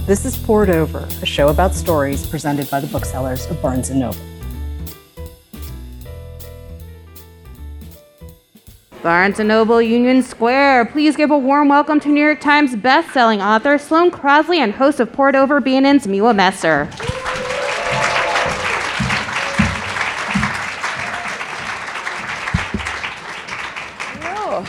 This is Poured Over, a show about stories presented by the booksellers of Barnes & Noble. Barnes & Noble Union Square, please give a warm welcome to New York Times best-selling author Sloane Crosley and host of Poured Over BNN's Miwa Messer. Hello.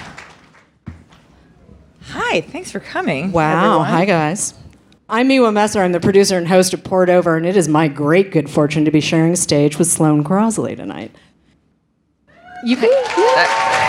Hi, thanks for coming. Wow, everyone. hi guys. I'm Miwa Messer. I'm the producer and host of Poured Over, and it is my great good fortune to be sharing stage with Sloane Crosley tonight. You can...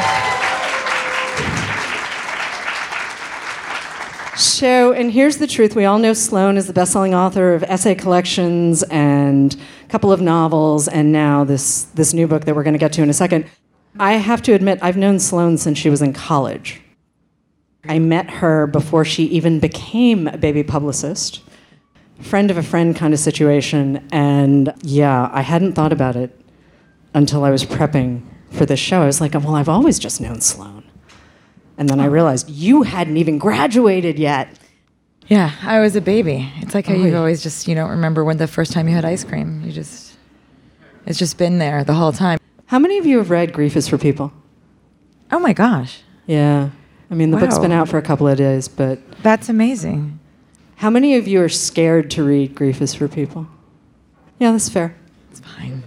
So, and here's the truth. We all know Sloane is the best-selling author of essay collections and a couple of novels, and now this new book that we're going to get to in a second. I have to admit, I've known Sloane since she was in college. I met her before she even became a baby publicist. Friend of a friend kind of situation, and yeah, I hadn't thought about it until I was prepping for this show. I was like, well, I've always just known Sloane. And then I realized you hadn't even graduated yet. Yeah, I was a baby. It's like how you always just, you don't remember when the first time you had ice cream. It's just been there the whole time. How many of you have read Grief is for People? Oh my gosh. Yeah. I mean, the book's been out for a couple of days, but... That's amazing. How many of you are scared to read Grief is for People? Yeah, that's fair. It's fine.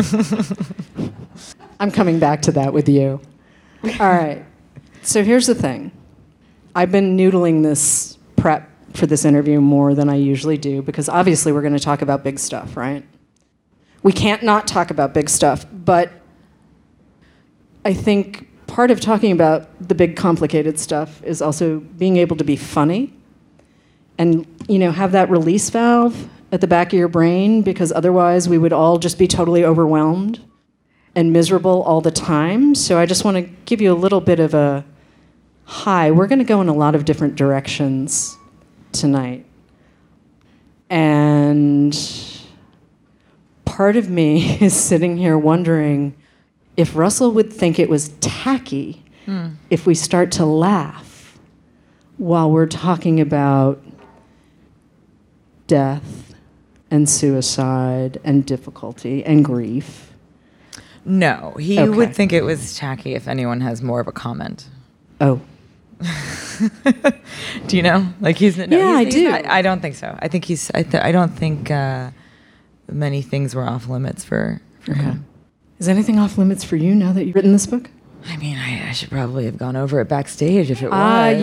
I'm coming back to that with you. All right. So here's the thing. I've been noodling this prep for this interview more than I usually do because obviously we're going to talk about big stuff, right? We can't not talk about big stuff, but I think part of talking about the big complicated stuff is also being able to be funny and, have that release valve at the back of your brain, because otherwise we would all just be totally overwhelmed and miserable all the time. So I just want to give you a little bit of a hi. We're going to go in a lot of different directions tonight. And part of me is sitting here wondering if Russell would think it was tacky if we start to laugh while we're talking about death and suicide and difficulty and grief. No, he would think it was tacky if anyone has more of a comment. Oh. Do you know? Like he's no, yeah, I do. I don't think so. I think he's. I don't think many things were off limits for him. Is anything off limits for you now that you've written this book? I mean, I should probably have gone over it backstage if it was.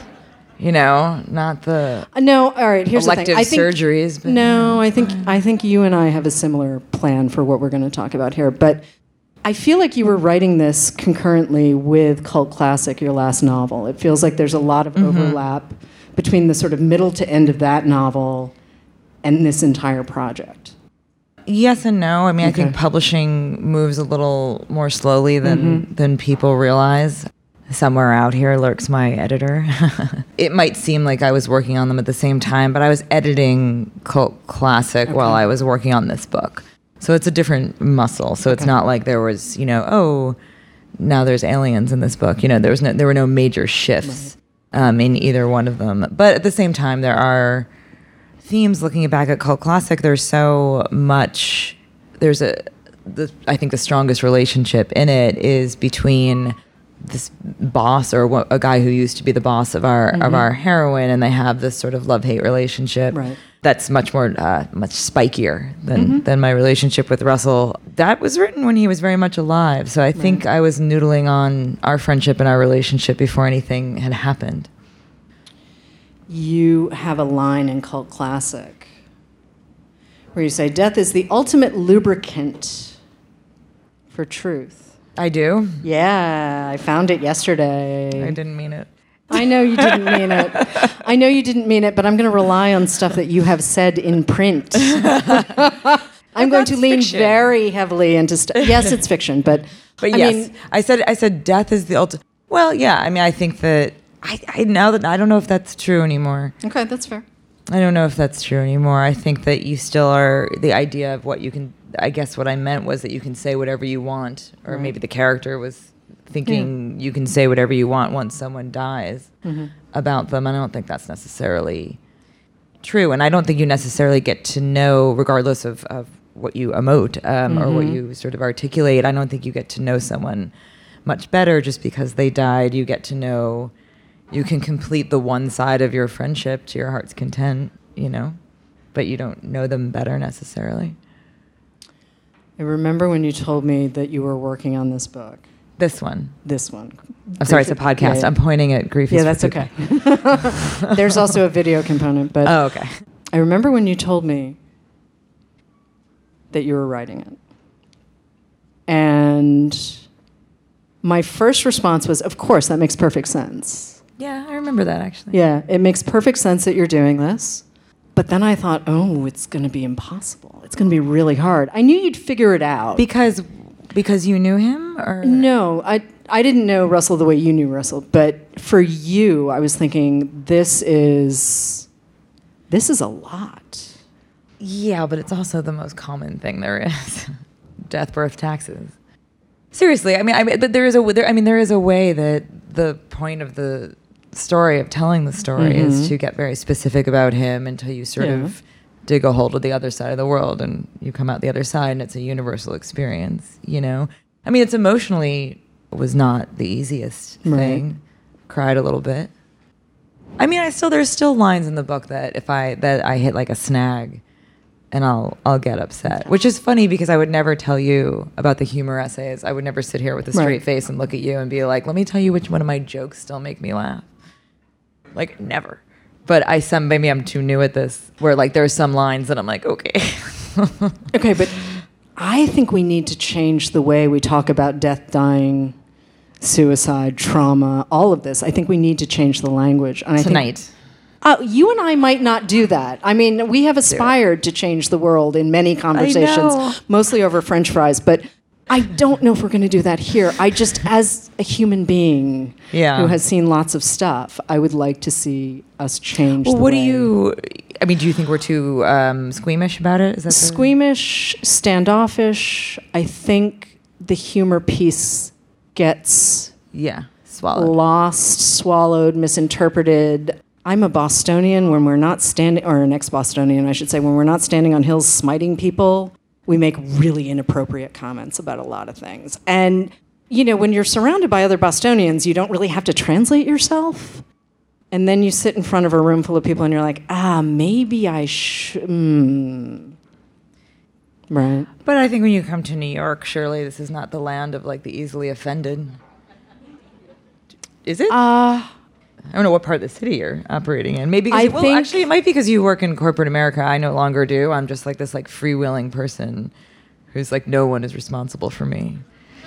Not the no. All right. Here's elective the thing. surgeries. But no, I think you and I have a similar plan for what we're going to talk about here. But I feel like you were writing this concurrently with Cult Classic, your last novel. It feels like there's a lot of overlap between the sort of middle to end of that novel and this entire project. Yes and no. I mean, I think publishing moves a little more slowly than people realize. Somewhere out here lurks my editor. It might seem like I was working on them at the same time, but I was editing Cult Classic while I was working on this book. So it's a different muscle. So it's not like there was, now there's aliens in this book. There were no major shifts in either one of them. But at the same time, there are themes. Looking back at Cult Classic, there's so much. I think the strongest relationship in it is between this boss or a guy who used to be the boss of our heroine, and they have this sort of love-hate relationship that's much more much spikier than my relationship with Russell. That was written when he was very much alive, so I think I was noodling on our friendship and our relationship before anything had happened. You have a line in Cult Classic where you say, "Death is the ultimate lubricant for truth." I do? Yeah, I found it yesterday. I didn't mean it. I know you didn't mean it. But I'm going to rely on stuff that you have said in print. I'm going to lean very heavily into stuff. Yes, it's fiction, but yes, I said death is the ultimate. Well, yeah, I mean, I think that I now that I don't know if that's true anymore. Okay, that's fair. I don't know if that's true anymore. I think that you still are the idea of what you can. I guess what I meant was that you can say whatever you want, or maybe the character was thinking you can say whatever you want once someone dies about them. I don't think that's necessarily true. And I don't think you necessarily get to know, regardless of what you emote or what you sort of articulate, I don't think you get to know someone much better just because they died. You get to know, you can complete the one side of your friendship to your heart's content, you know, but you don't know them better necessarily. I remember when you told me that you were working on this book. This one. I'm sorry, it's a podcast. Yeah. I'm pointing at Grief. Yeah, that's okay. There's also a video component, but okay. I remember when you told me that you were writing it. And my first response was, of course, that makes perfect sense. Yeah, I remember that actually. Yeah, it makes perfect sense that you're doing this. But then I thought, oh, it's going to be impossible. It's going to be really hard. I knew you'd figure it out. Because you knew him? Or No, I didn't know Russell the way you knew Russell. But for you, I was thinking, this is a lot. Yeah, but it's also the most common thing there is. Death, birth, taxes. Seriously, but there is a way that the point of the story, of telling the story, is to get very specific about him until you sort of dig a hold of the other side of the world and you come out the other side and it's a universal experience, you know? I mean, it's emotionally was not the easiest thing. Cried a little bit. I mean, there's still lines in the book that I hit like a snag and I'll get upset, which is funny because I would never tell you about the humor essays. I would never sit here with a straight face and look at you and be like, let me tell you which one of my jokes still make me laugh. Like, never. But maybe I'm too new at this, where like there's some lines that I'm like, okay. Okay, but I think we need to change the way we talk about death, dying, suicide, trauma, all of this. I think we need to change the language. And Tonight. You and I might not do that. I mean, we have aspired to change the world in many conversations, mostly over French fries, but I don't know if we're going to do that here. I just, as a human being who has seen lots of stuff, I would like to see us change the way. Do you think we're too squeamish about it? Is that squeamish, standoffish? I think the humor piece gets swallowed, misinterpreted. I'm a Bostonian when we're not standing, or an ex-Bostonian, I should say, when we're not standing on hills smiting people, we make really inappropriate comments about a lot of things. And, you know, when you're surrounded by other Bostonians, you don't really have to translate yourself. And then you sit in front of a room full of people and you're like, maybe I should. Right. But I think when you come to New York, surely this is not the land of like the easily offended. Is it? I don't know what part of the city you're operating in. Maybe actually it might be because you work in corporate America. I no longer do. I'm just like this like freewheeling person who's like, no one is responsible for me.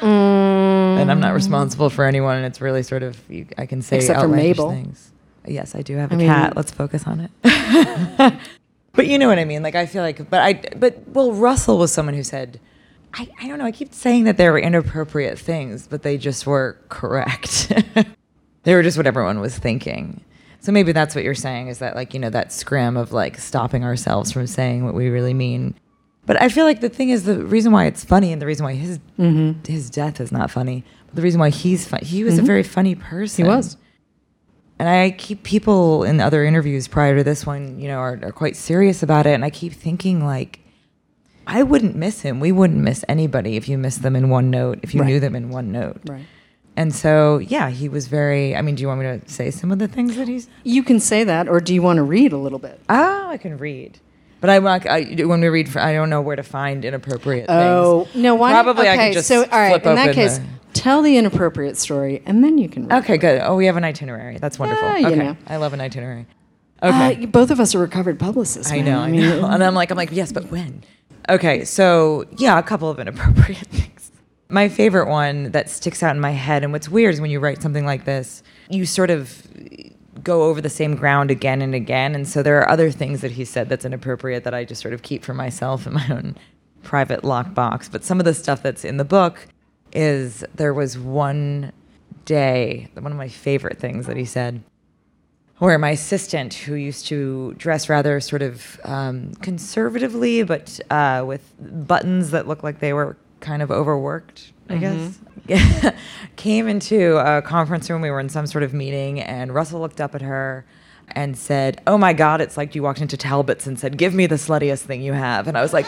And I'm not responsible for anyone, and it's really sort of, I can say except for Mabel. Things. Yes, I do have a cat. Let's focus on it. But you know what I mean? Like, I feel like, Russell was someone who said, I don't know, I keep saying that there were inappropriate things, but they just were correct. They were just what everyone was thinking. So maybe that's what you're saying, is that like, you know, that scrim of like stopping ourselves from saying what we really mean. But I feel like the thing is, the reason why it's funny and the reason why his death is not funny, but the reason why he's funny, he was a very funny person. He was. And I keep people in other interviews prior to this one, you know, are quite serious about it. And I keep thinking like, I wouldn't miss him. We wouldn't miss anybody if you missed them in one note, if you knew them in one note. Right. And so, yeah, he was very, I mean, do you want me to say some of the things that he's... You can say that, or do you want to read a little bit? Oh, I can read. But when we read, I don't know where to find inappropriate things. Oh, no, why? Probably I can just so, all right, flip in that open case, tell the inappropriate story, and then you can read. Okay, good. Oh, we have an itinerary. That's wonderful. You okay, know. I love an itinerary. Okay. Both of us are recovered publicists. I know. And I'm like, yes, but when? Okay, so, yeah, a couple of inappropriate things. My favorite one that sticks out in my head, and what's weird is when you write something like this, you sort of go over the same ground again and again. And so there are other things that he said that's inappropriate that I just sort of keep for myself in my own private lockbox. But some of the stuff that's in the book is, there was one day, one of my favorite things that he said, where my assistant, who used to dress rather sort of conservatively, but with buttons that looked like they were kind of overworked, I guess, came into a conference room. We were in some sort of meeting, and Russell looked up at her, and said, "Oh my God, it's like you walked into Talbot's and said, 'Give me the sluttiest thing you have.'" And I was like,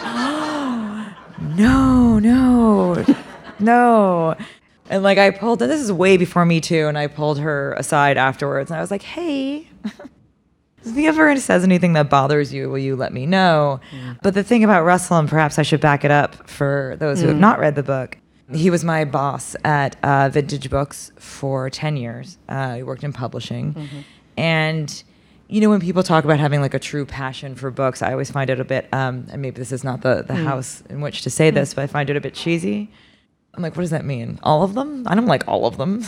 no, no. And like I pulled, and this is way before Me Too, and I pulled her aside afterwards and I was like, "Hey, if he ever says anything that bothers you, will you let me know?" But the thing about Russell, and perhaps I should back it up for those who have not read the book, he was my boss at Vintage Books for 10 years. He worked in publishing. And, you know, when people talk about having like a true passion for books, I always find it a bit, and maybe this is not the house in which to say this, but I find it a bit cheesy. I'm like, what does that mean? All of them? I don't like all of them.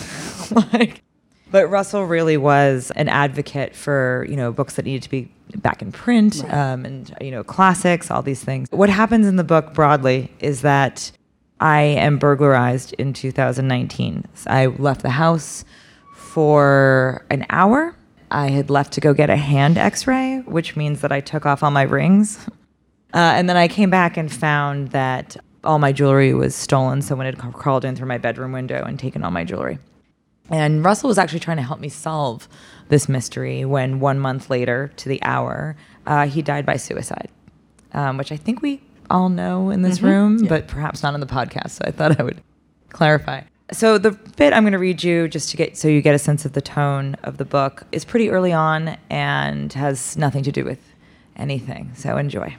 But Russell really was an advocate for, you know, books that needed to be back in print, and, you know, classics, all these things. What happens in the book broadly is that I am burglarized in 2019. I left the house for an hour. I had left to go get a hand x-ray, which means that I took off all my rings. And then I came back and found that all my jewelry was stolen. Someone had crawled in through my bedroom window and taken all my jewelry. And Russell was actually trying to help me solve this mystery when 1 month later, to the hour, he died by suicide, which I think we all know in this room, but perhaps not on the podcast. So I thought I would clarify. So the bit I'm going to read you, just to get so you get a sense of the tone of the book, is pretty early on and has nothing to do with anything. So enjoy.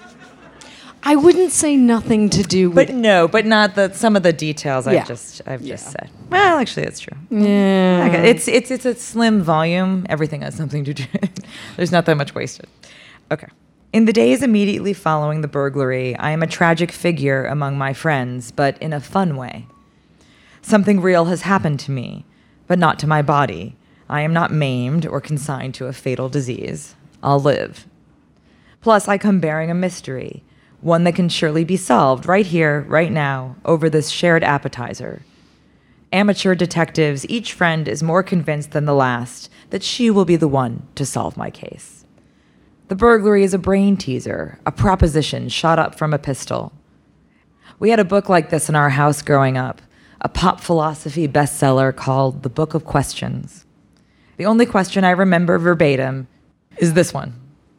I wouldn't say nothing to do with... But not some of the details I've just said. Well, actually, it's true. Yeah. Okay. It's a slim volume. Everything has something to do. There's not that much wasted. Okay. In the days immediately following the burglary, I am a tragic figure among my friends, but in a fun way. Something real has happened to me, but not to my body. I am not maimed or consigned to a fatal disease. I'll live. Plus, I come bearing a mystery, one that can surely be solved right here, right now, over this shared appetizer. Amateur detectives, each friend is more convinced than the last that she will be the one to solve my case. The burglary is a brain teaser, a proposition shot up from a pistol. We had a book like this in our house growing up, a pop philosophy bestseller called The Book of Questions. The only question I remember verbatim is this one.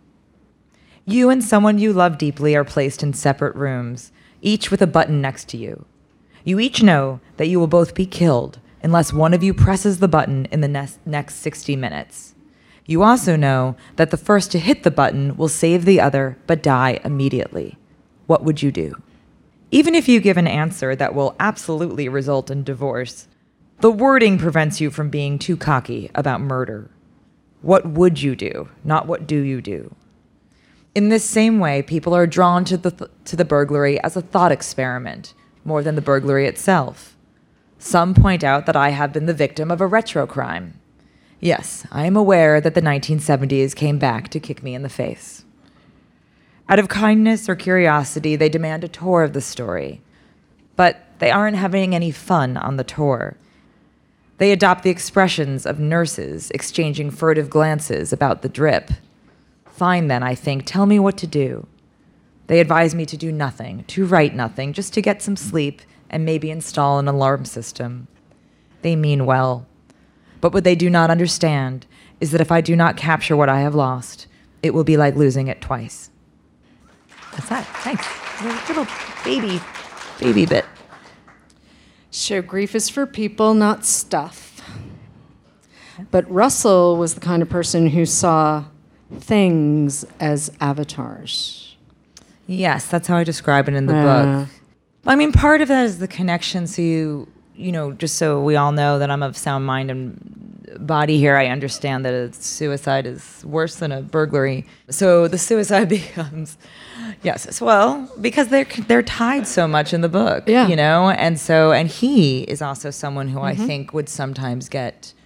You and someone you love deeply are placed in separate rooms, each with a button next to you. You each know that you will both be killed unless one of you presses the button in the next 60 minutes. You also know that the first to hit the button will save the other but die immediately. What would you do? Even if you give an answer that will absolutely result in divorce, the wording prevents you from being too cocky about murder. What would you do, not what do you do? In this same way, people are drawn to the burglary as a thought experiment, more than the burglary itself. Some point out that I have been the victim of a retro crime. Yes, I am aware that the 1970s came back to kick me in the face. Out of kindness or curiosity, they demand a tour of the story. But they aren't having any fun on the tour. They adopt the expressions of nurses exchanging furtive glances about the drip. Fine then, I think, tell me what to do. They advise me to do nothing, to write nothing, just to get some sleep and maybe install an alarm system. They mean well. But what they do not understand is that if I do not capture what I have lost, it will be like losing it twice. That's that. Thanks. A little baby bit. So grief is for people, not stuff. But Russell was the kind of person who saw things as avatars. Yes, that's how I describe it in the book. I mean, part of that is the connection. So you know, just so we all know that I'm of sound mind and body here, I understand that a suicide is worse than a burglary. So the suicide becomes, yes, well, because they're tied so much in the book, you know, and he is also someone who I think would sometimes get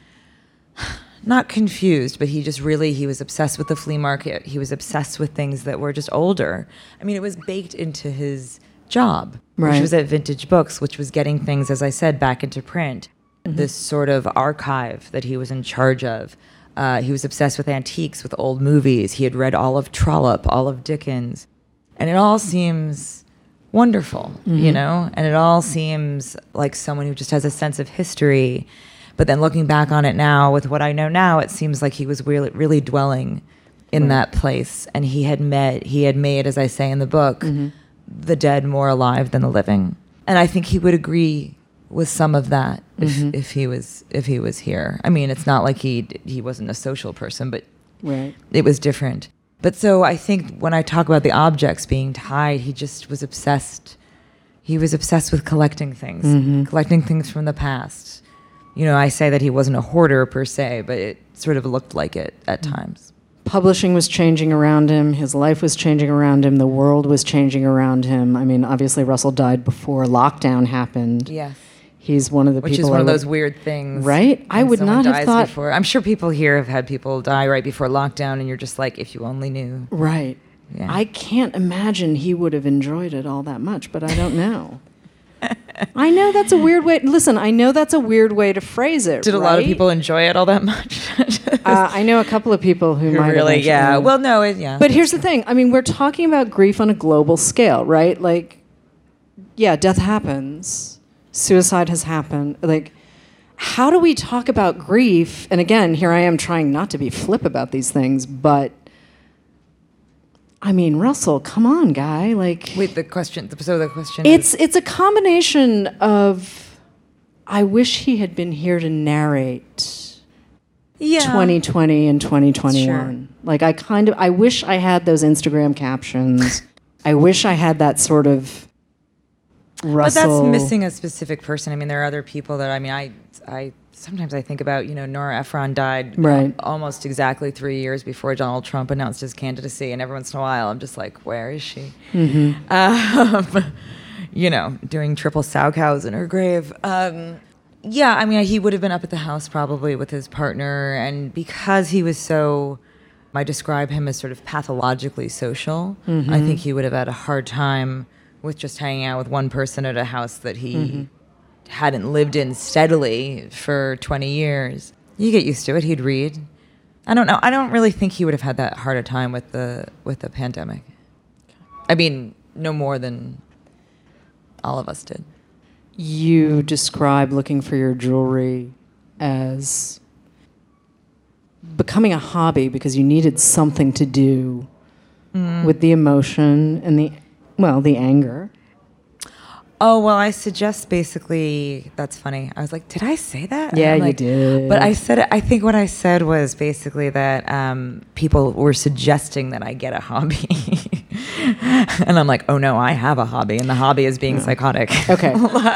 not confused, but he was obsessed with the flea market. He was obsessed with things that were just older. I mean, it was baked into his job, which was at Vintage Books, which was getting things, as I said, back into print. This sort of archive that he was in charge of. He was obsessed with antiques, with old movies. He had read all of Trollope, all of Dickens. And it all seems wonderful, you know? And it all seems like someone who just has a sense of history. But then looking back on it now, with what I know now, it seems like he was really, really dwelling in that place, and he had made, as I say in the book, the dead more alive than the living. And I think he would agree with some of that if he was here. I mean, it's not like he wasn't a social person, but it was different. But so I think when I talk about the objects being tied, he just was obsessed. He was obsessed with collecting things from the past. You know, I say that he wasn't a hoarder per se, but it sort of looked like it at times. Publishing was changing around him. His life was changing around him. The world was changing around him. I mean, obviously, Russell died before lockdown happened. Yes. He's one of the Which people... is one of those weird things. Right? I would not have thought... Before. I'm sure people here have had people die right before lockdown, and you're just like, if you only knew. Right. Yeah. I can't imagine he would have enjoyed it all that much, but I don't know. I know that's a weird way... Listen, I know that's a weird way to phrase it, Did a lot of people enjoy it all that much? I know a couple of people who might really, have yeah. Well, no, yeah. But here's the thing. I mean, we're talking about grief on a global scale, right? Like, yeah, death happens. Suicide has happened. Like, how do we talk about grief? And again, here I am trying not to be flip about these things, but I mean, Russell, come on, guy. Like, wait, the question it's a combination of I wish he had been here to narrate 2020 and 2021. Sure. Like, I wish I had those Instagram captions. I wish I had that sort of Russell. But that's missing a specific person. I mean, there are other people that, I sometimes I think about, Nora Ephron died almost exactly 3 years before Donald Trump announced his candidacy, and every once in a while I'm just like, where is she? Doing triple sow cows in her grave. Yeah, I mean, he would have been up at the house probably with his partner, and because he was so, I describe him as sort of pathologically social, I think he would have had a hard time with just hanging out with one person at a house that he hadn't lived in steadily for 20 years. You get used to it. He'd read. I don't know. I don't really think he would have had that hard a time with the pandemic. I mean, no more than all of us did. You describe looking for your jewelry as becoming a hobby because you needed something to do with the emotion and the anger. Oh, well, I suggest basically, that's funny. I was like, did I say that? Yeah, you did. But I think what I said was basically that people were suggesting that I get a hobby. And I'm like, oh no, I have a hobby, and the hobby is being psychotic. Okay.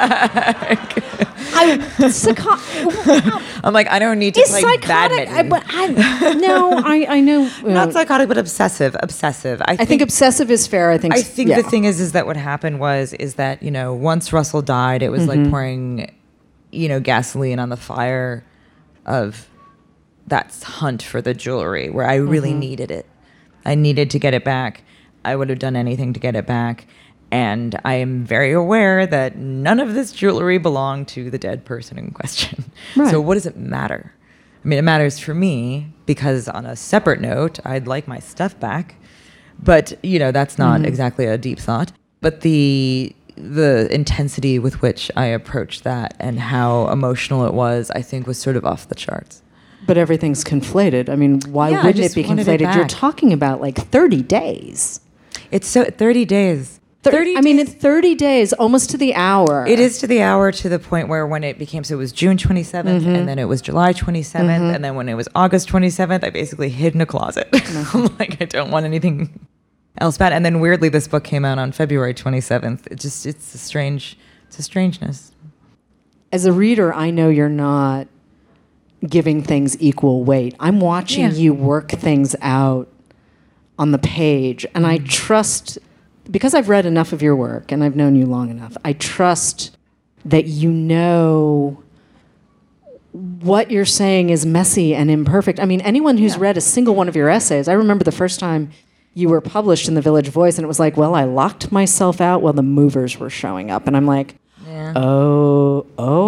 I'm like, I don't need to play badminton. I know. Not psychotic, but obsessive. I think obsessive is fair. I think the thing is that what happened is that, once Russell died, it was like pouring, gasoline on the fire of that hunt for the jewelry where I really needed it. I needed to get it back. I would have done anything to get it back. And I am very aware that none of this jewelry belonged to the dead person in question. Right. So what does it matter? I mean, it matters for me because on a separate note, I'd like my stuff back. But, that's not exactly a deep thought. But the intensity with which I approached that and how emotional it was, I think was sort of off the charts. But everything's conflated. I mean, why wouldn't it be conflated? You're talking about like 30 days. It's 30 days. 30 days, almost to the hour. It is to the hour, to the point where when it became, so it was June 27th, and then it was July 27th, and then when it was August 27th, I basically hid in a closet. I'm like, I don't want anything else bad. And then weirdly, this book came out on February 27th. It's a strangeness. As a reader, I know you're not giving things equal weight. I'm watching you work things out on the page, and I trust, because I've read enough of your work and I've known you long enough, I trust that you know what you're saying is messy and imperfect. I mean, anyone who's read a single one of your essays, I remember the first time you were published in the Village Voice, and it was like, well, I locked myself out while the movers were showing up. And I'm like, oh,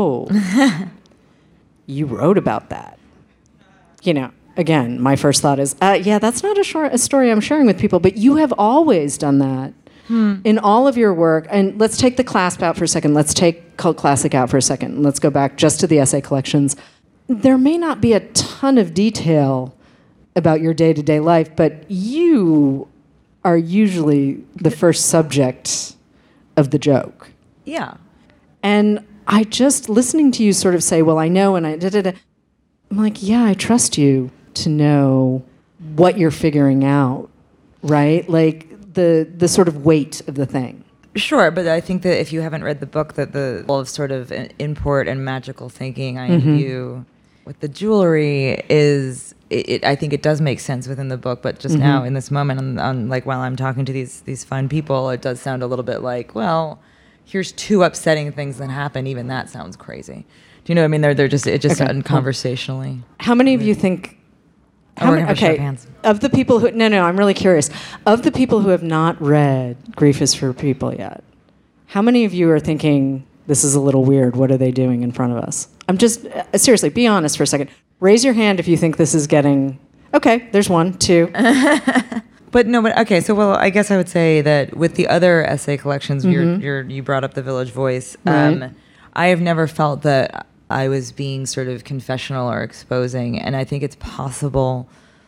you wrote about that. Again, my first thought is, that's not a story I'm sharing with people, but you have always done that in all of your work. And let's take The Clasp out for a second. Let's take Cult Classic out for a second. Let's go back just to the essay collections. there may not be a ton of detail about your day-to-day life, but you are usually the first subject of the joke. Yeah. And I just, listening to you sort of say, well, I know, and I'm like, yeah, I trust you to know what you're figuring out, right? Like the sort of weight of the thing. Sure, but I think that if you haven't read the book, that the level of sort of import and magical thinking I imbue with the jewelry is, I think it does make sense within the book, but just now in this moment, on like while I'm talking to these fine people, it does sound a little bit like, well, here's two upsetting things that happen. Even that sounds crazy. Do you know what I mean? They're just conversationally. How many of you think? We're gonna shake hands. Of the people who no, I'm really curious. Of the people who have not read Grief is for People yet, how many of you are thinking this is a little weird? What are they doing in front of us? I'm just seriously, be honest for a second. Raise your hand if you think this is getting okay. There's one, two. But okay. So, well, I guess I would say that with the other essay collections, you brought up the Village Voice. Right. I have never felt that I was being sort of confessional or exposing, and I think it's possible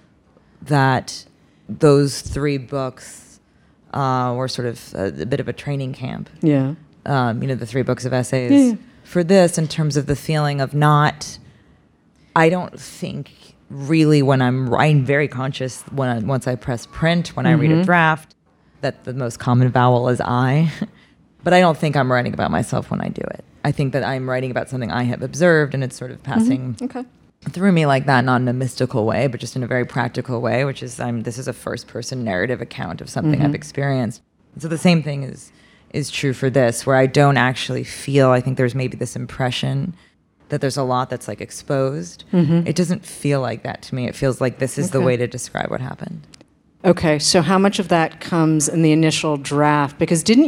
that those 3 books were sort of a bit of a training camp. Yeah. The 3 books of essays for this, in terms of the feeling of not. I don't think really when I'm very conscious once I press print, when I read a draft, that the most common vowel is I. But I don't think I'm writing about myself when I do it. I think that I'm writing about something I have observed, and it's sort of passing through me like that, not in a mystical way, but just in a very practical way, which is this is a first-person narrative account of something I've experienced. And so the same thing is true for this, where I don't actually feel, I think there's maybe this impression that there's a lot that's like exposed. It doesn't feel like that to me. It feels like this is the way to describe what happened. Okay, so how much of that comes in the initial draft? Because didn't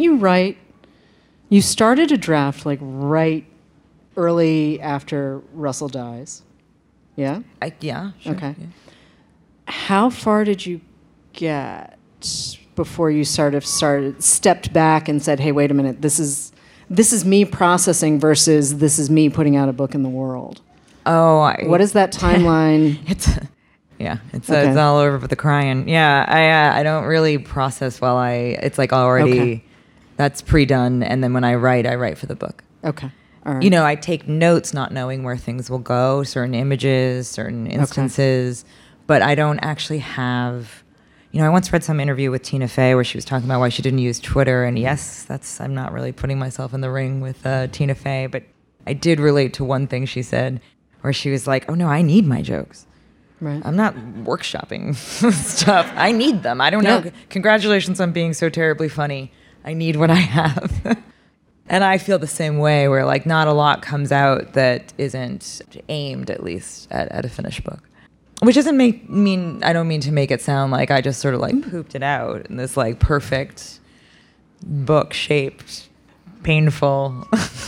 you started a draft like right early after Russell dies? Yeah? Yeah, sure. Okay. Yeah. How far did you get before you stepped back and said, hey, wait a minute, this is me processing versus this is me putting out a book in the world? What is that timeline? It's all over with the crying. Yeah, I don't really process while it's like already, that's pre-done, and then when I write for the book. Okay. All right. I take notes not knowing where things will go, certain images, certain instances, but I don't actually have, I once read some interview with Tina Fey where she was talking about why she didn't use Twitter, and yes, I'm not really putting myself in the ring with Tina Fey, but I did relate to one thing she said where she was like, oh no, I need my jokes. Right. I'm not workshopping stuff. I need them. I don't know. Congratulations on being so terribly funny. I need what I have. And I feel the same way, where like not a lot comes out that isn't aimed at least at a finished book. Which doesn't I don't mean to make it sound like I just sort of like pooped it out in this like perfect book shaped, painful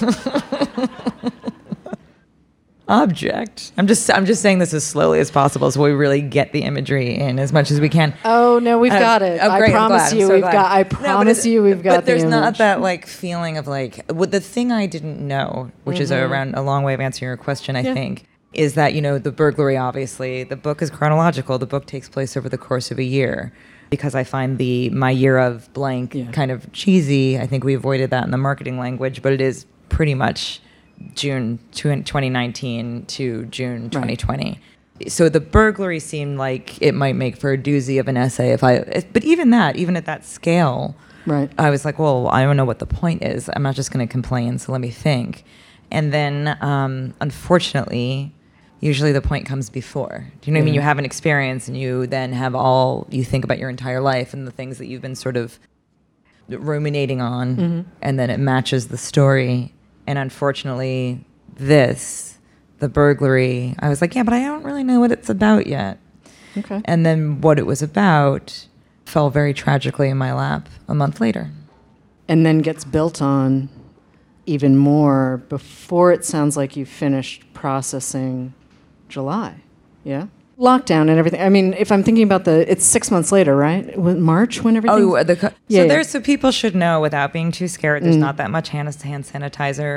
object. I'm just saying this as slowly as possible so we really get the imagery in as much as we can. Oh no, we've got it. Great, I promise you we've got But there's the not that like feeling of like the thing I didn't know, which is around a long way of answering your question, I think, is that, the burglary, obviously, the book is chronological. The book takes place over the course of a year. Because I find my year of blank kind of cheesy. I think we avoided that in the marketing language, but it is pretty much June 2019 to June 2020. Right. So the burglary seemed like it might make for a doozy of an essay but even at that scale, right? I was like, well, I don't know what the point is. I'm not just going to complain, so let me think. And then, unfortunately, usually the point comes before. Do you know what I mean? You have an experience, and you then you think about your entire life and the things that you've been sort of ruminating on, and then it matches the story. And unfortunately, the burglary, I was like, but I don't really know what it's about yet. Okay. And then what it was about fell very tragically in my lap a month later. And then gets built on even more before it sounds like you finished processing July. Yeah? Lockdown and everything. I mean, if I'm thinking about it's 6 months later, right? March when everything... So people should know, without being too scared, there's not that much hand sanitizer.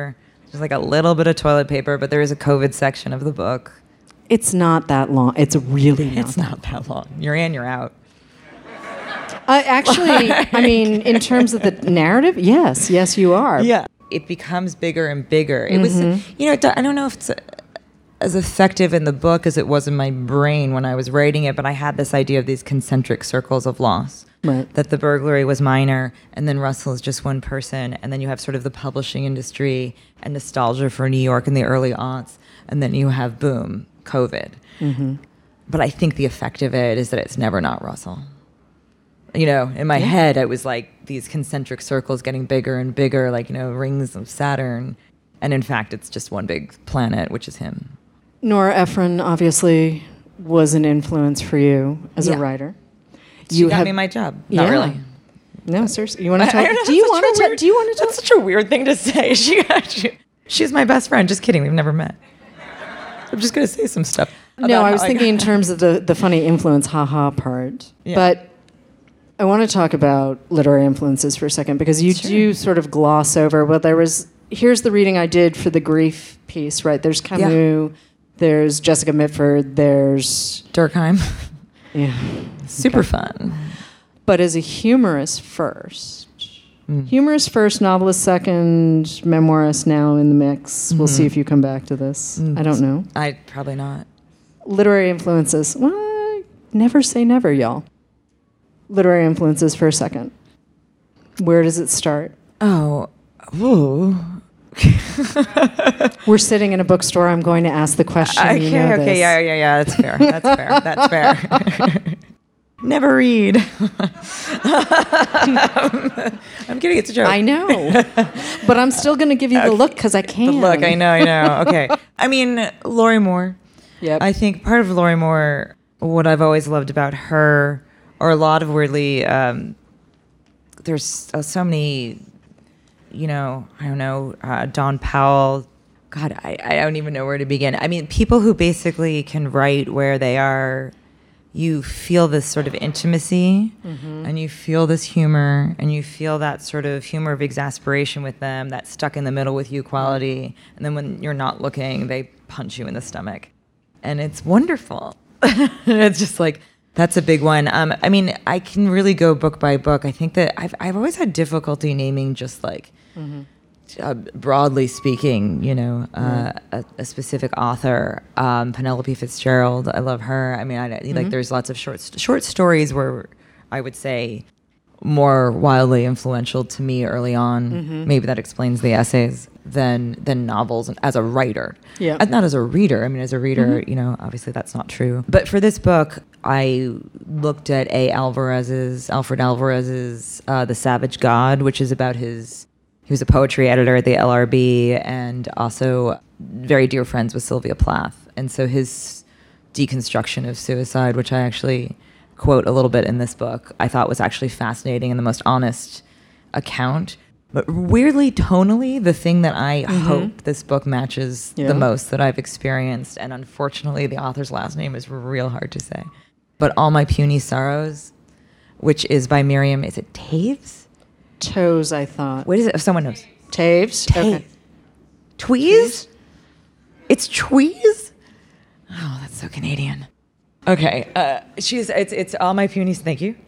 There's like a little bit of toilet paper, but there is a COVID section of the book. It's not that long. It's really not. It's not that long. You're in, you're out. Actually, I mean, in terms of the narrative, yes, you are. Yeah. It becomes bigger and bigger. It was, I don't know if it's as effective in the book as it was in my brain when I was writing it, but I had this idea of these concentric circles of loss. Right. That the burglary was minor, and then Russell is just one person, and then you have sort of the publishing industry and nostalgia for New York in the early aughts, and then you have, boom, COVID. But I think the effect of it is that it's never not Russell. In my head, it was like these concentric circles getting bigger and bigger, like, rings of Saturn. And in fact, it's just one big planet, which is him. Nora Ephron obviously was an influence for you as a writer. She got me my job. Not really. No, seriously. You want to talk? Do you want to talk? That's such a weird thing to say. She's my best friend. Just kidding. We've never met. I'm just going to say some stuff. No, I was thinking in terms of the funny influence, haha part. Yeah. But I want to talk about literary influences for a second, because you do sort of gloss over. Well, here's the reading I did for the grief piece, right? There's Camus, there's Jessica Mitford, there's Durkheim. Yeah. Super fun. But as a humorist first, novelist second, memoirist now in the mix. We'll see if you come back to this. I don't know. Probably not. Literary influences. Well, never say never, y'all. Literary influences for a second. Where does it start? Oh, ooh. We're sitting in a bookstore. I'm going to ask the question. Okay, yeah. That's fair. That's fair. Never read. I'm kidding. It's a joke. I know, but I'm still going to give you the look because I can. The look. I know. Okay. I mean, Lori Moore. Yep. I think part of Lori Moore, what I've always loved about her, or a lot of weirdly, there's so many. I don't know, Don Powell. God, I don't even know where to begin. I mean, people who basically can write where they are, you feel this sort of intimacy, and you feel this humor, and you feel that sort of humor of exasperation with them, that stuck in the middle with you quality. And then when you're not looking, they punch you in the stomach. And it's wonderful. It's just like, that's a big one. I mean, I can really go book by book. I think that I've always had difficulty naming just like, broadly speaking, a specific author. Penelope Fitzgerald, I love her. I mean, like there's lots of short stories where I would say more wildly influential to me early on. Maybe that explains the essays than novels as a writer. Yeah, not as a reader. I mean, as a reader, obviously that's not true. But for this book, I looked at Alfred Alvarez's The Savage God, which is about he was a poetry editor at the LRB and also very dear friends with Sylvia Plath. And so his deconstruction of suicide, which I actually quote a little bit in this book, I thought was actually fascinating and the most honest account. But weirdly, tonally, the thing that I hope this book matches the most that I've experienced, and unfortunately the author's last name is real hard to say, but All My Puny Sorrows, which is by Miriam, is it Taves? Toes, I thought. What is it? If someone knows. Taves? Okay. Tweez? It's Tweez? Oh, that's so Canadian. Okay. It's All My Punies. Thank you.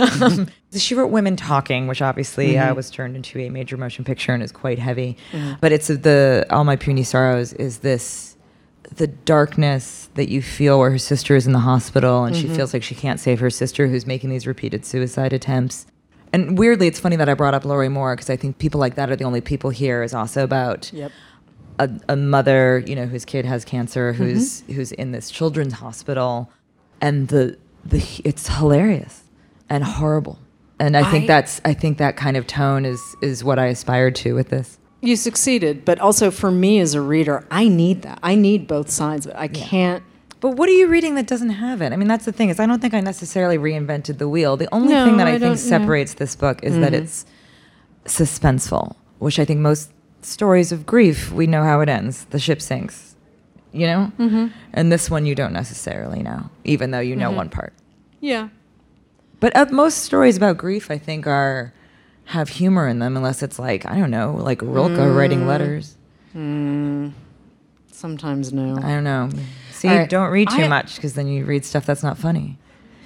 She wrote Women Talking, which obviously was turned into a major motion picture and is quite heavy. But it's All My Puny Sorrows is the darkness that you feel where her sister is in the hospital and she feels like she can't save her sister who's making these repeated suicide attempts. And weirdly, it's funny that I brought up Lori Moore because I think people like that are the only people here. Is also about a mother, whose kid has cancer, who's in this children's hospital, and it's hilarious and horrible. And I think that kind of tone is what I aspired to with this. You succeeded, but also for me as a reader, I need that. I need both sides of it. I can't. But what are you reading that doesn't have it? I mean, that's the thing, is I don't think I necessarily reinvented the wheel. The only thing that I think separates this book is that it's suspenseful, which I think most stories of grief, we know how it ends. The ship sinks, And this one you don't necessarily know, even though you know one part. Yeah. But most stories about grief, I think, have humor in them, unless it's like, I don't know, like Rilke writing letters. Sometimes no. I don't know. See, All right. don't read too much because then you read stuff that's not funny.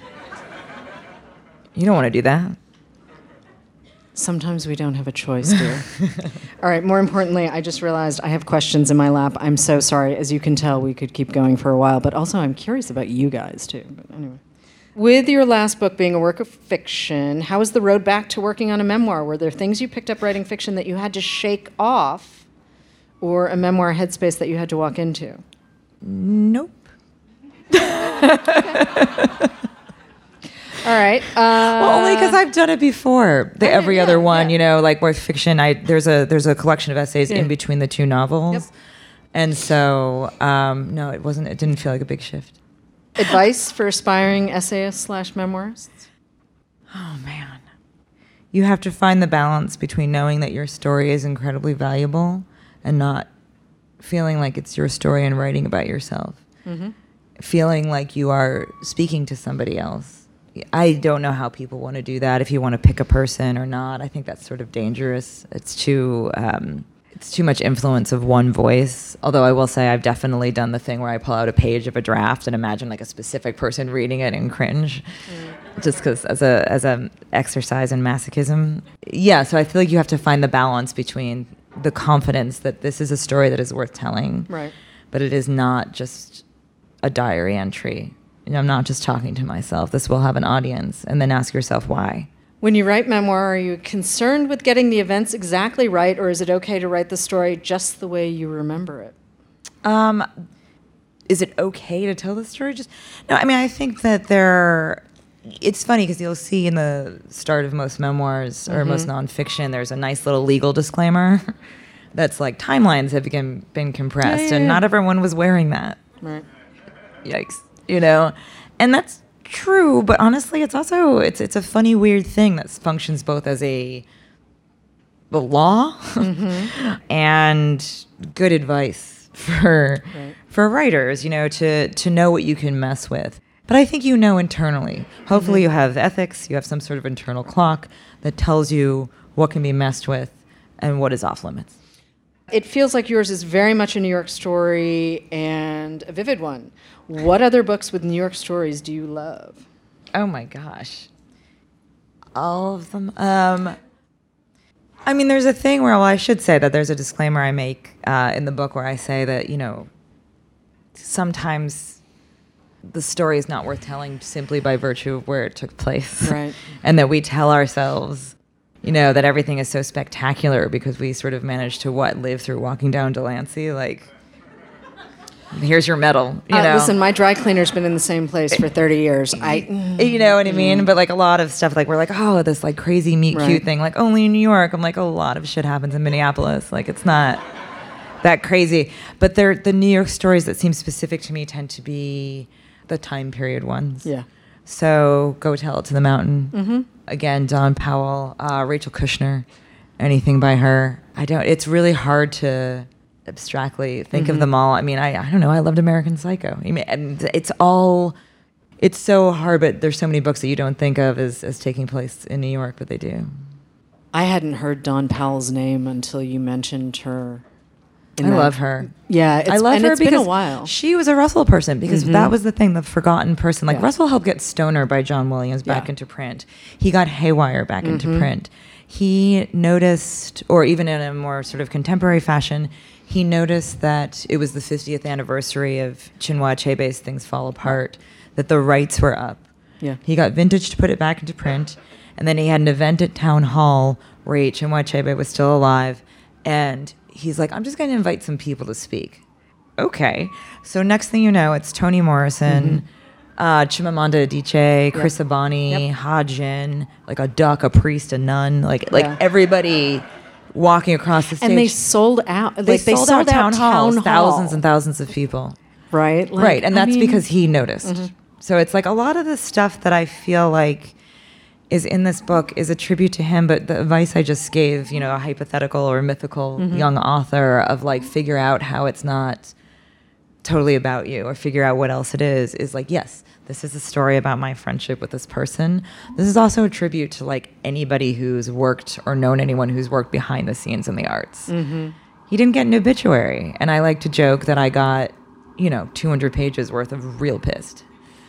You don't want to do that. Sometimes we don't have a choice, dear. All right, more importantly, I just realized I have questions in my lap. I'm so sorry. As you can tell, we could keep going for a while, but also I'm curious about you guys, too. But anyway. With your last book being a work of fiction, how was the road back to working on a memoir? Were there things you picked up writing fiction that you had to shake off, or a memoir headspace that you had to walk into? Nope. All right. Well, only because I've done it before. Every other one, like with fiction, there's a collection of essays in between the two novels, Yep. and so no, it wasn't. It didn't feel like a big shift. Advice for aspiring essayists / memoirists? Oh man, you have to find the balance between knowing that your story is incredibly valuable and not feeling like it's your story and writing about yourself. Mm-hmm. Feeling like you are speaking to somebody else. I don't know how people want to do that. If you want to pick a person or not, I think that's sort of dangerous. It's too much influence of one voice. Although I will say I've definitely done the thing where I pull out a page of a draft and imagine like a specific person reading it and cringe, just because as a exercise in masochism. Yeah, so I feel like you have to find the balance between the confidence that this is a story that is worth telling, Right. but it is not just a diary entry. I'm not just talking to myself. This will have an audience. And then ask yourself why. When you write memoir, are you concerned with getting the events exactly right, or is it okay to write the story just the way you remember it? Is it okay to tell the story? No, I mean, I think that it's funny because you'll see in the start of most memoirs or most nonfiction, there's a nice little legal disclaimer that's like timelines have been compressed, and not everyone was wearing that. Right. Yikes. And that's true, but honestly, it's also it's a funny, weird thing that functions both as the law and good advice for writers, to know what you can mess with. But I think internally. Hopefully you have ethics, you have some sort of internal clock that tells you what can be messed with and what is off limits. It feels like yours is very much a New York story and a vivid one. What other books with New York stories do you love? Oh my gosh. All of them. I mean, there's a thing where, I should say that there's a disclaimer I make in the book where I say that, sometimes the story is not worth telling simply by virtue of where it took place. Right. And that we tell ourselves, that everything is so spectacular because we sort of managed to live through walking down Delancey, like, here's your medal, Listen, my dry cleaner's been in the same place for 30 years. You know what I mean? But like a lot of stuff, like we're like, oh, this like crazy meet cute thing, like only in New York. I'm like, a lot of shit happens in Minneapolis. Like it's not that crazy. But the New York stories that seem specific to me tend to be the time period ones. Yeah. So Go Tell It to the Mountain. Again, Dawn Powell, Rachel Kushner, anything by her. It's really hard to abstractly think of them all. I mean, I don't know. I loved American Psycho. I mean, and it's so hard, but there's so many books that you don't think of as taking place in New York, but they do. I hadn't heard Dawn Powell's name until you mentioned her. I love her. Yeah, I love her it's because been a while. She was a Russell person because that was the thing, the forgotten person. Like Russell helped get Stoner by John Williams back into print. He got Haywire back into print. He noticed, or even in a more sort of contemporary fashion, he noticed that it was the 50th anniversary of Chinua Achebe's Things Fall Apart, that the rights were up. Yeah. He got Vintage to put it back into print, and then he had an event at Town Hall where Chinua Achebe was still alive, and he's like, I'm just going to invite some people to speak. Okay. So next thing you know, it's Toni Morrison, Chimamanda Adichie, Chris Abani, Ha Jin, like a duck, a priest, a nun, like everybody walking across the stage. And they sold out. They sold out Town Hall. Thousands and thousands of people. Right? Like, Right. And that's because he noticed. So it's like a lot of the stuff that I feel like is in this book is a tribute to him, but the advice I just gave, a hypothetical or mythical young author of like figure out how it's not totally about you or figure out what else it is like, yes, this is a story about my friendship with this person. This is also a tribute to like anybody who's worked or known anyone who's worked behind the scenes in the arts. he didn't get an obituary. And I like to joke that I got, 200 pages worth of real pissed.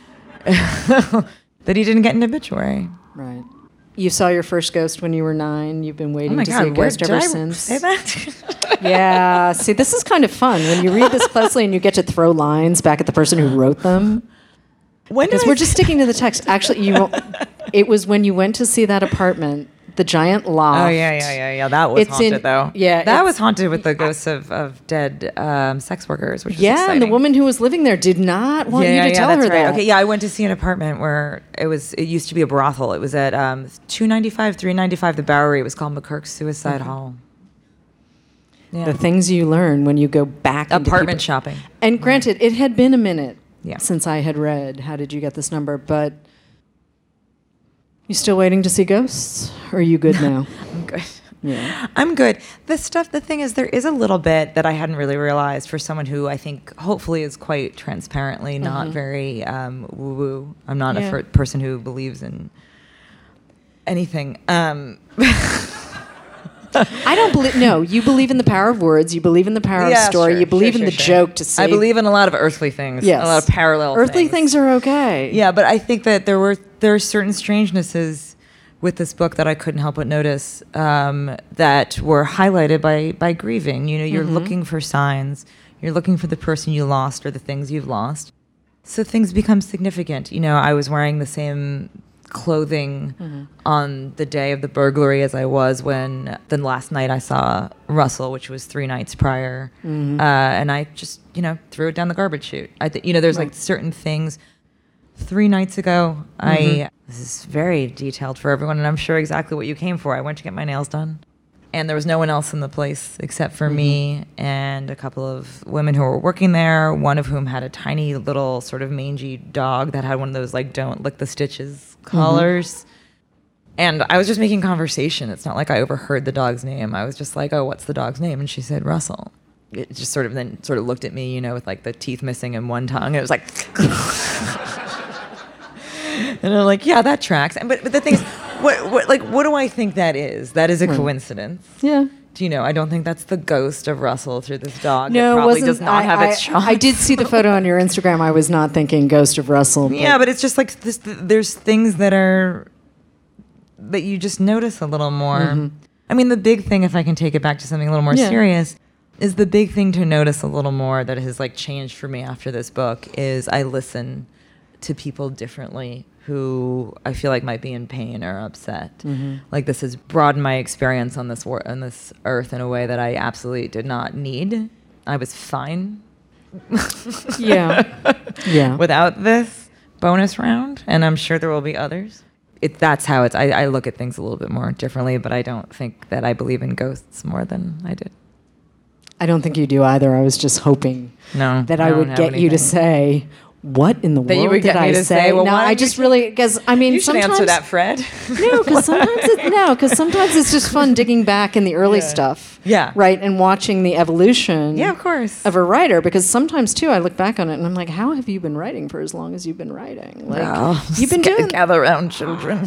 That he didn't get an obituary. Right. You saw your first ghost when you were 9. You've been waiting Oh my to God, see a ghost did ever I since. say that? Yeah. See, this is kind of fun when you read this closely and you get to throw lines back at the person who wrote them. Because we're just sticking to the text. Actually, it was when you went to see that apartment, the giant loft. Oh, yeah. That was haunted, though. Yeah. That was haunted with the ghosts of dead sex workers, which was exciting. And the woman who was living there did not want you to tell her that. Okay, yeah, I went to see an apartment where it used to be a brothel. It was at 295, 395 the Bowery. It was called McCurk's Suicide Hall. Yeah. The things you learn when you go back into Apartment shopping. And granted, it had been a minute Yeah. since I had read How Did You Get This Number, but you still waiting to see ghosts? Or are you good now? I'm good. Yeah. I'm good. The thing is, there is a little bit that I hadn't really realized for someone who I think hopefully is quite transparently not very woo-woo. I'm not a person who believes in anything. I don't believe. No, you believe in the power of words. You believe in the power of story. You believe in the joke to say. I believe in a lot of earthly things. Yes. A lot of parallel earthly things. things are okay. Yeah, but I think that there are certain strangenesses with this book that I couldn't help but notice that were highlighted by grieving. You're looking for signs. You're looking for the person you lost or the things you've lost. So things become significant. I was wearing the same clothing on the day of the burglary as I was when the last night I saw Russell, which was 3 nights prior. And I just, threw it down the garbage chute. There's like certain things. 3 nights ago, this is very detailed for everyone, and I'm sure exactly what you came for. I went to get my nails done, and there was no one else in the place except for me and a couple of women who were working there, one of whom had a tiny little sort of mangy dog that had one of those, like, don't lick the stitches collars. And I was just making conversation. It's not like I overheard the dog's name. I was just like, oh, what's the dog's name? And she said, Russell. It just sort of looked at me, with like the teeth missing and one tongue. It was like... And I'm like, yeah, that tracks. But the thing is, what do I think that is? That is a coincidence. Yeah. I don't think that's the ghost of Russell through this dog. No, it probably wasn't, does not have its shots. I did see the photo on your Instagram. I was not thinking ghost of Russell. But it's just like this. There's things that you just notice a little more. I mean, the big thing, if I can take it back to something a little more serious, is the big thing to notice a little more that has like changed for me after this book is I listen to people differently who I feel like might be in pain or upset. Like this has broadened my experience on this earth in a way that I absolutely did not need. I was fine. Yeah. Without this bonus round, and I'm sure there will be others. That's how it's. I look at things a little bit more differently, but I don't think that I believe in ghosts more than I did. I don't think you do either. I was just hoping that I would get you to say, what in the world you would did get me I to say? say, well, no, I just really, because I mean, you should sometimes answer that, Fred. No, because sometimes it's just fun digging back in the early stuff. Yeah. Right, and watching the evolution. Yeah, of course. Of a writer, because sometimes too, I look back on it and I'm like, how have you been writing for as long as you've been writing? Like, you've been doing. Gather around, children.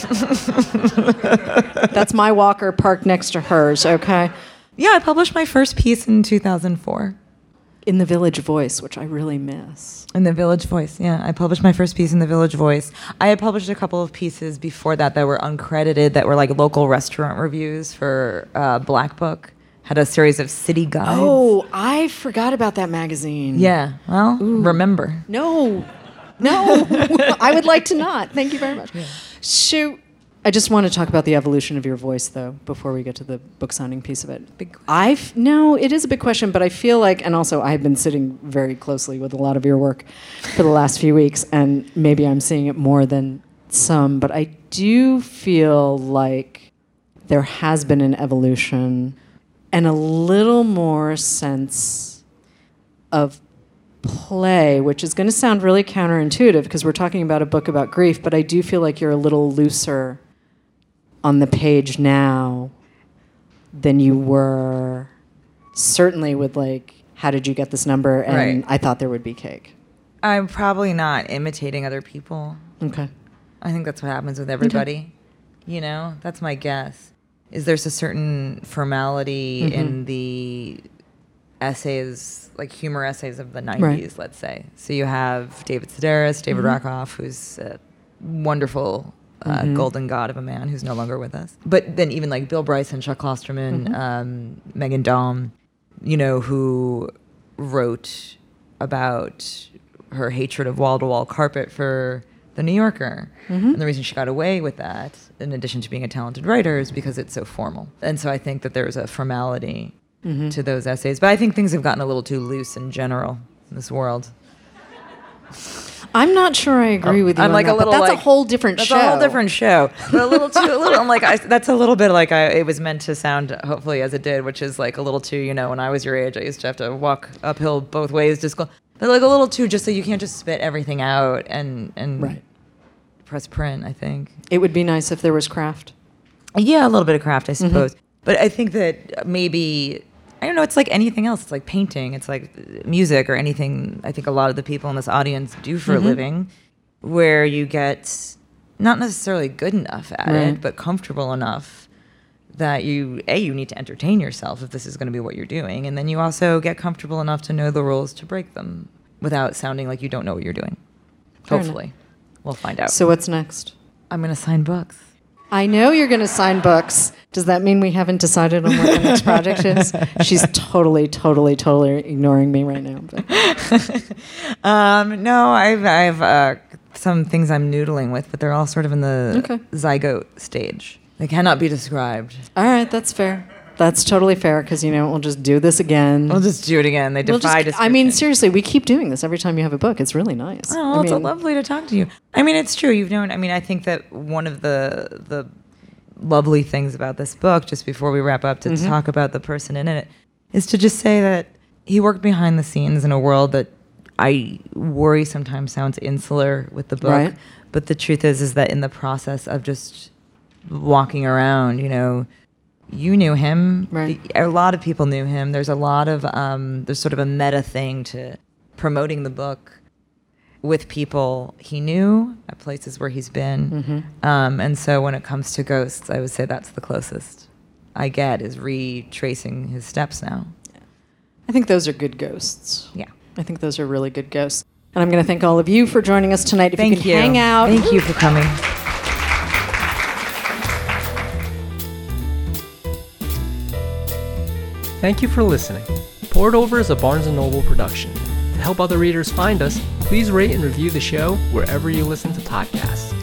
That's my walker parked next to hers. Okay. Yeah, I published my first piece in 2004. In the Village Voice, which I really miss. In the Village Voice, yeah. I published my first piece in the Village Voice. I had published a couple of pieces before that were uncredited, that were like local restaurant reviews for Black Book. Had a series of city guides. Oh, I forgot about that magazine. Yeah, well, remember. No, I would like to not. Thank you very much. Yeah. Shoot. I just want to talk about the evolution of your voice, though, before we get to the book signing piece of it. Big question. No, it is a big question, but I feel like, and also I've been sitting very closely with a lot of your work for the last few weeks, and maybe I'm seeing it more than some, but I do feel like there has been an evolution and a little more sense of play, which is going to sound really counterintuitive because we're talking about a book about grief, but I do feel like you're a little looser on the page now than you were certainly with like, how did you get this number? And I thought there would be cake. I'm probably not imitating other people. Okay. I think that's what happens with everybody. Okay. That's my guess. is there's a certain formality in the essays, like humor essays of the 90s, Right. let's say. So you have David Sedaris, David Rakoff, who's a wonderful golden god of a man who's no longer with us. But then even like Bill Bryson, Chuck Klosterman, Megan Daum, you know, who wrote about her hatred of wall-to-wall carpet for The New Yorker. And the reason she got away with that, in addition to being a talented writer, is because it's so formal. And so I think that there's a formality to those essays. But I think things have gotten a little too loose in general in this world. I'm not sure I agree with you. I'm on like that, a little but that's like, a whole different show. That's a whole different show. But I'm like, that's a little bit like it was meant to sound, hopefully, as it did, which is like a little too, you know, when I was your age, I used to have to walk uphill both ways to school. But like a little too, just so you can't just spit everything out and Right. press print, I think. It would be nice if there was craft. Yeah, a little bit of craft, I suppose. But I think that maybe, I don't know, it's like anything else. It's like painting, it's like music or anything I think a lot of the people in this audience do for a living, where you get not necessarily good enough at it, but comfortable enough that you need to entertain yourself if this is going to be what you're doing. And then you also get comfortable enough to know the rules to break them without sounding like you don't know what you're doing. Fair Hopefully. We'll find out. So what's next? I'm going to sign books. I know you're going to sign books. Does that mean we haven't decided on what the next project is? She's totally ignoring me right now. But. No, I've some things I'm noodling with, but they're all sort of in the zygote stage. They cannot be described. All right, that's fair. That's totally fair because, you know, we'll just do this again. We'll just do it again. They defy description. I mean, seriously, we keep doing this every time you have a book. It's really nice. Oh, it's lovely to talk to you. I mean, it's true. You've known. I mean, I think that one of the lovely things about this book, just before we wrap up to talk about the person in it, is to just say that he worked behind the scenes in a world that I worry sometimes sounds insular with the book. Right. But the truth is that in the process of just walking around, you know, you knew him. Right. A lot of people knew him. There's a lot of there's sort of a meta thing to promoting the book with people he knew at places where he's been. And so when it comes to ghosts, I would say that's the closest I get, is retracing his steps now. I think those are good ghosts. Yeah. I think those are really good ghosts. And I'm going to thank all of you for joining us tonight. If you Thank can you. hang out. Thank you for coming. Thank you for listening. Poured Over is a Barnes & Noble production. To help other readers find us, please rate and review the show wherever you listen to podcasts.